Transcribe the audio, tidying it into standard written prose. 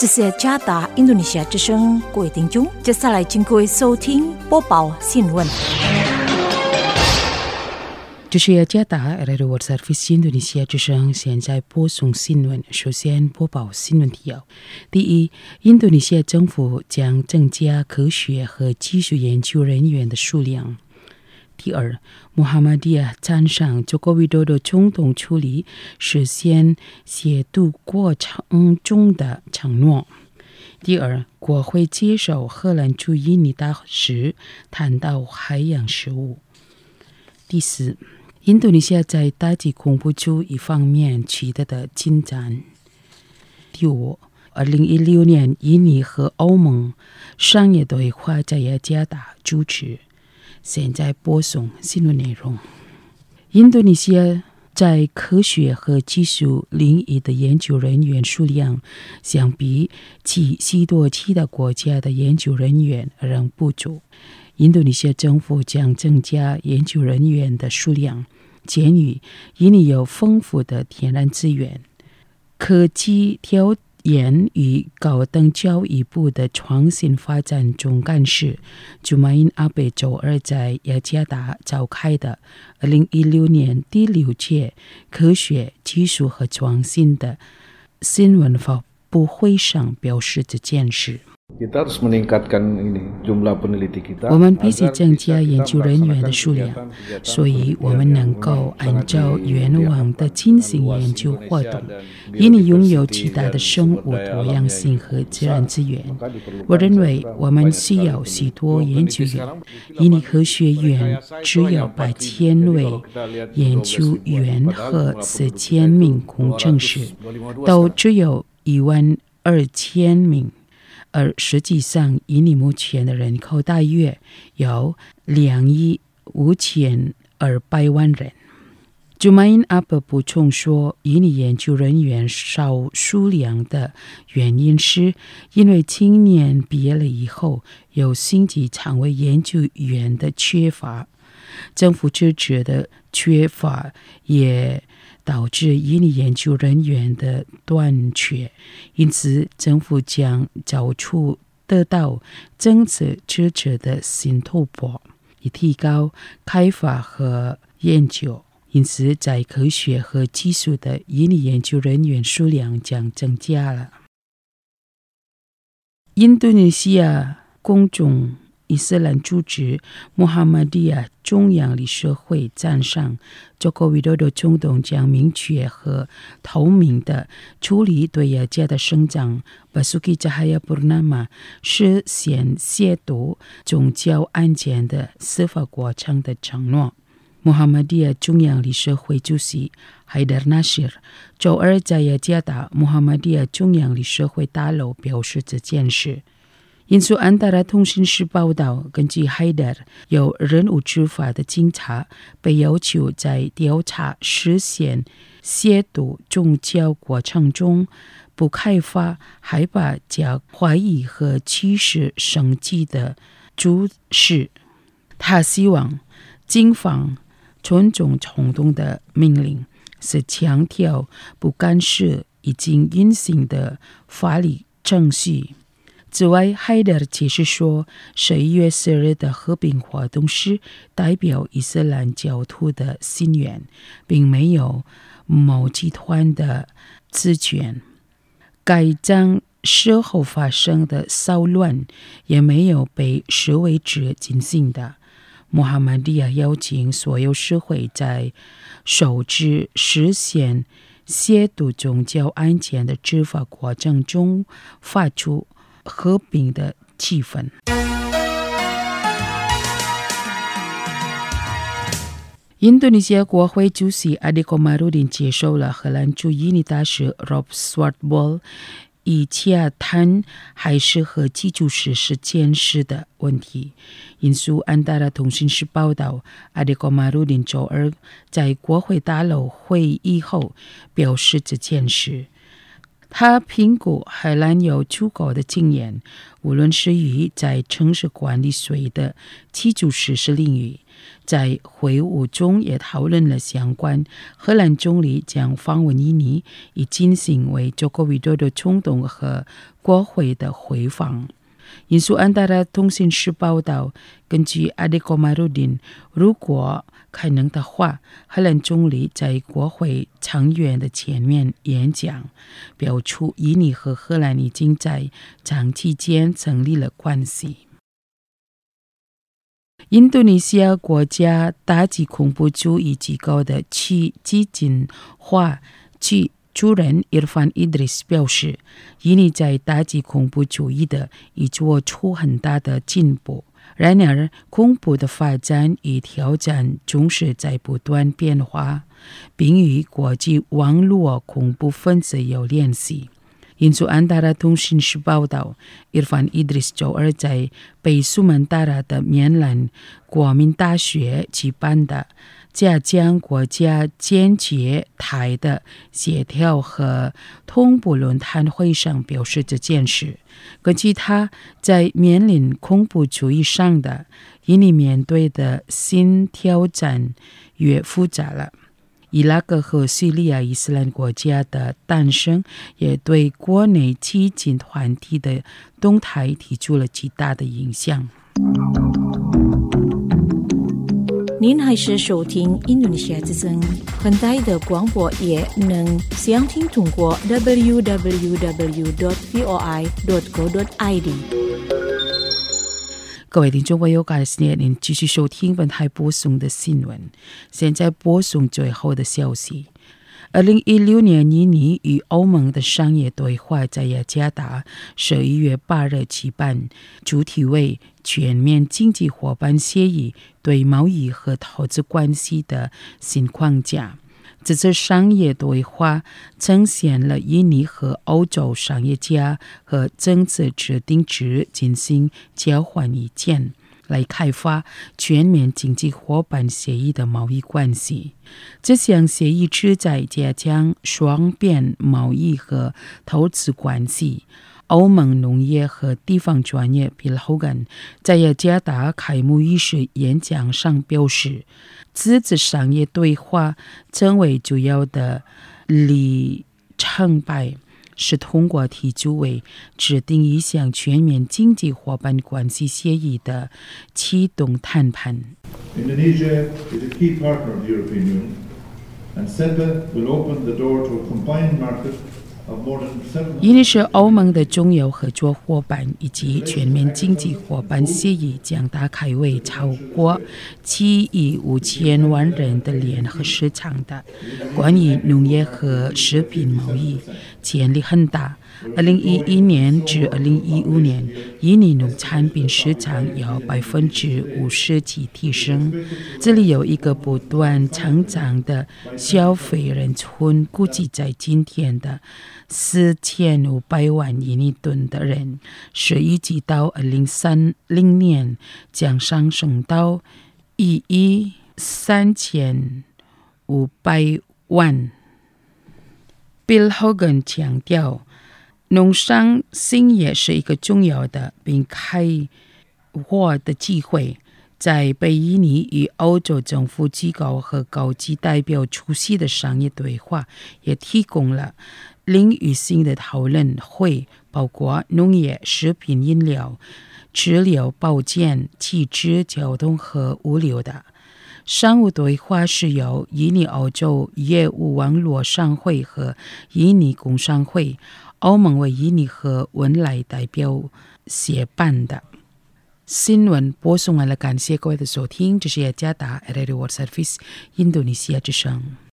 这是加达印度尼西亚之声，各位听众，接下来请各位收听播报新闻。 这是加达 Radio World Service 印度尼西亚之声，现在播送新闻。首先播报新闻提要：第一，印度尼西亚政府将增加科学和技术研究人员的数量。第二，穆罕默迪亚赞赏佐科维多的总统处理实现协助过程中的承诺。第二，国会接受荷兰驻印尼大使谈到海洋事务。第四，印度尼西亚在打击恐怖主义方面取得的进展。第五，2016年印尼和欧盟商业对话在雅加达主持。现在播送新闻内容。印度尼西亚在科学和技术领域的研究人员数量相比起许多其他国家的研究人员仍不足。印度尼西亚政府将增加研究人员的数量。鉴于印尼有丰富的天然资源，科技调研与高等教育部的创新发展总干事朱马因阿贝周二在雅加达召开的2016年第6届科学技术和创新的新闻发布会上表示这件事。我们必须增加研究人员的数量，所以我们能够按照愿望的进行研究活动。印尼拥有极大的生物多样性和自然资源，我认为我们需要许多研究员。印尼科学院只有8000位研究员和4000名工程师，都只有12000名。而实际上，印尼目前的人口大约有252,000,000人。朱马因阿伯补充说，印尼研究人员少数量的原因是因为青年毕业了以后有心机成为研究员的缺乏，政府支持的缺乏也导致印尼研究人员的短缺，因此政府将找出得到政策支持的新突破，以提高开发和研究。因此在科学和技术的印尼研究人员数量将增加了。印度尼西亚公众伊斯兰组织穆罕默迪亚中央理事会赞赏佐科维多多总统将明确和透明的处理对雅加达省长Basuki Cahayapurnama实现亵渎宗教案件的司法过程的承诺。穆罕默迪亚中央理事会主席Haidar Nasir周二在雅加达穆罕默迪亚中央理事会大楼表示这件事。印度安达拉通讯社报道，根据 Haidar， 有任务执法的警察被要求在调查实现亵渎宗教过程中不开发害怕加怀疑和歧视生计的注释。他希望警方尊重冲动的命令，是强调不干涉已经运行的法律程序。此外，海德解释说，11月4日的和平活动是代表伊斯兰教徒的心愿，并没有某集团的自权。该章事后发生的骚乱也没有被视为只进行的。穆罕默迪亚邀请所有社会在首次实现亵渎宗教案件的执法过程中发出和平的气氛。印度尼西亚国会主席阿迪科马鲁丁接受了荷兰驻印尼大使 Rob Swartbol 以洽谈还是和基础设施建设的问题。印度安达拉通讯社报道，阿迪科马鲁丁周二在国会大楼会议后表示这件事。他评估荷兰有足够的经验，无论是于在城市管理税的基础设施领域， 在会晤中也讨论了相关荷兰总理将访问印尼，以进行为佐科维多多总统和国会的回访。引述安达拉通讯社报道，根据阿迪科马鲁丁，如果可能的话，荷兰总理在国会成员的前面演讲，表出印尼和荷兰已经在长期间成立了关系。印度尼西亚国家打击恐怖主义机构的基金会主任伊尔凡·伊德里斯表示，印尼在打击恐怖主义的已做出很大的进步。然而，恐怖的发展与挑战总是在不断变化，并与国际网络恐怖分子有联系。引述安达拉通讯社报道，伊尔凡·伊德里斯周二在北苏门答腊的棉兰国民大学举办的加强国家间谍台的协调和同步论坛会上表示这件事。根据他在面临恐怖主义上的印尼面对的新挑战越复杂了。伊拉克和叙利亚伊斯兰国家的诞生也对国内激进团体的动态提出了极大的影响。 您还是收听印度尼西亚之声，很大的广播也能详听通过 www.voi.co.id。 各位听众朋友，感谢您继续收听本台播送的新闻。现在播送最后的消息。2016年，印尼与欧盟的商业对话在雅加达11月8日举办，主题为全面经济伙伴协议对贸易和投资关系的新框架。这次商业对话呈现了印尼和欧洲商业家和政策制定者进行交换意见，来开发全面经济伙伴协议的贸易关系。这项协议旨在加强双边贸易和投资关系。欧盟农业和地方专业 Bill Hogan 在雅加达开幕仪式演讲上表示，这次商业对话成为主要的里程碑，是通过提出为制定一项全面经济伙伴关系协议的启动谈判。 Indonesia is a key partner of the European Union, and CETA will open the door to a combined market 印尼是欧盟的重要合作伙伴，以及全面经济伙伴协议将打开为超过7亿5千万人的联合市场的。关于农业和食品贸易潜力很大。2011年至2015年，印尼农产品市场有50%级提升。这里有一个不断成长的消费人群，估计在今天的4500万印尼吨的人，是预计到2030年将上升到1亿3500万。Bill Hogan 强调，农商兴业是一个重要的并开阔的机会。在被印尼与欧洲政府机构和高级代表出席的商业对话，也提供了领域性的讨论会，包括农业、食品饮料、治疗保健、汽车、交通和物流的。商务对话是由印尼欧洲业务网络商会和印尼工商会、欧盟为印尼和文莱代表协办的。新闻播送完了，感谢各位的收听，这是雅加达 Radio World Service 印度尼西亚之声。